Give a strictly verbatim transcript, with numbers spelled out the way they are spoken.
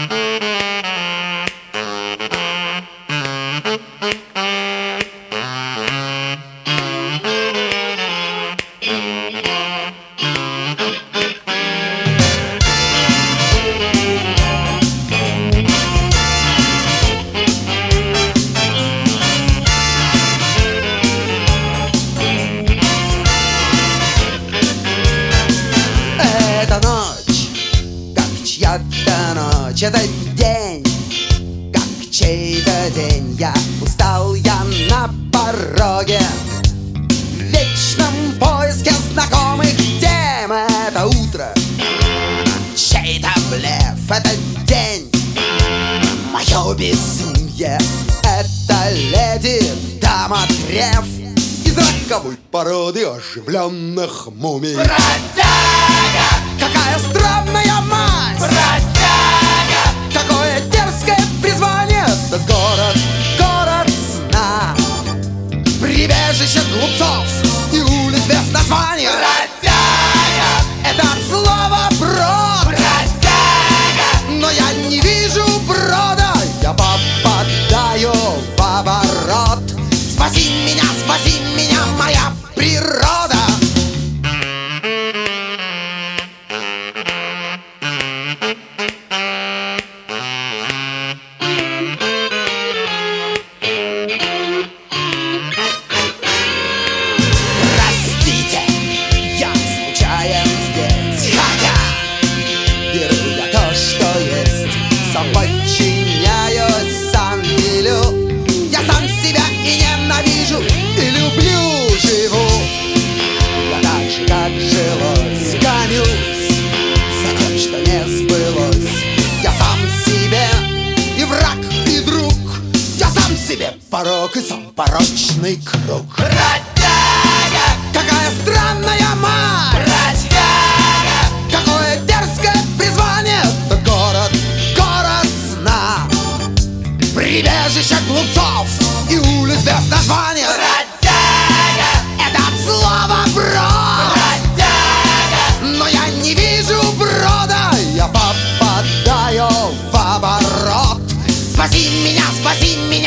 Чья-то ночь, это день, как чей-то день. Я устал, я на пороге, в вечном поиске знакомых тем. Это утро, чей-то блеф, это день, мое безумие. Это леди, дама, древ из роковой породы оживленных мумий. Бродяга! Какая странная мать! Бродяга! Какое дерзкое призвание! Это город, город сна, прибежище глупцов и улиц без названия. Бродяга! Это от слова брод. Бродяга! Но я не вижу брода. Я попадаю в оборот. Спаси меня, спаси меня, моя природа. Подчиняюсь, сам велю. Я сам себя и ненавижу, и люблю, живу. Я так же, как жилось, гонюсь за тем, что не сбылось. Я сам себе и враг, и друг. Я сам себе порок и сам порочный круг. Бродяга! Какая странная мать! Бродяга! Какое дерзкое призвание! Это город, город сна, прибежище глупцов и улиц без названия. Бродяга! Это от слова брод. Бродяга! Но я не вижу брода. Я попадаю в оборот. Спаси меня, спаси меня,